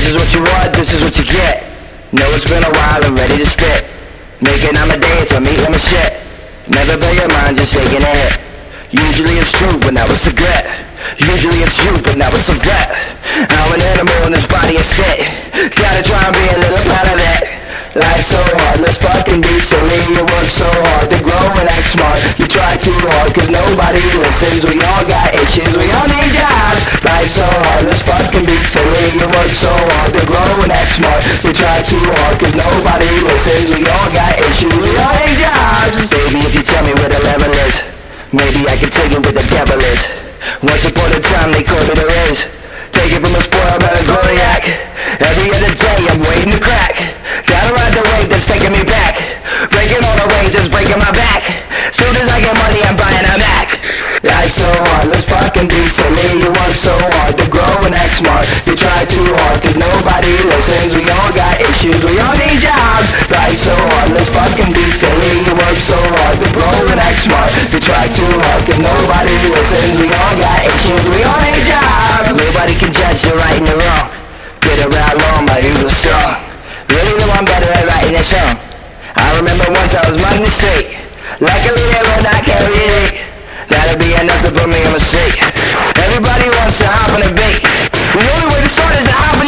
is what you want, this is what you get. Know it's been a while, I'm ready to spit. Making Amadeus, I'm eating my shit. Never pay your mind, just shaking a hit. Usually it's true, but now it's a regret. Usually it's you, but now it's a vet. I'm an animal and this body is sick. Gotta try and be a little part of that. Life's so hard, let's fucking be silly. You work so hard to grow and act smart. You try too hard cause nobody listens. We all got issues, we all need jobs. Life's so hard, let's fucking be silly. You work so hard to grow and act smart. You try too hard cause nobody listens. We all got issues, we all need jobs. Baby, if you tell me where the level is, maybe I can tell you where the devil is. Once upon a time they called me the Riz. Take it from a spoiled melancholiac. Every other day I'm waiting to crack. Gotta ride the wave that's taking me back. Breaking all the waves that's breaking my back. Soon as I get money I'm buying a Mac. Life's so hard, let's fucking be silly. You work so hard to grow and act smart. You try too hard cause nobody listens. We all got issues, we all need jobs. Life's so hard, let's fucking be silly. You work so hard to grow and act smart. You try too hard cause nobody listens. We all got issues, we all need jobs. Nobody can judge the right and the wrong. Get around long, my evil song. Really know I'm better at writing a song. I remember once I was running the street. Luckily they will not carry it. That'll be enough to put me on a seat. Everybody wants to hop on a beat. The only way to start is to hop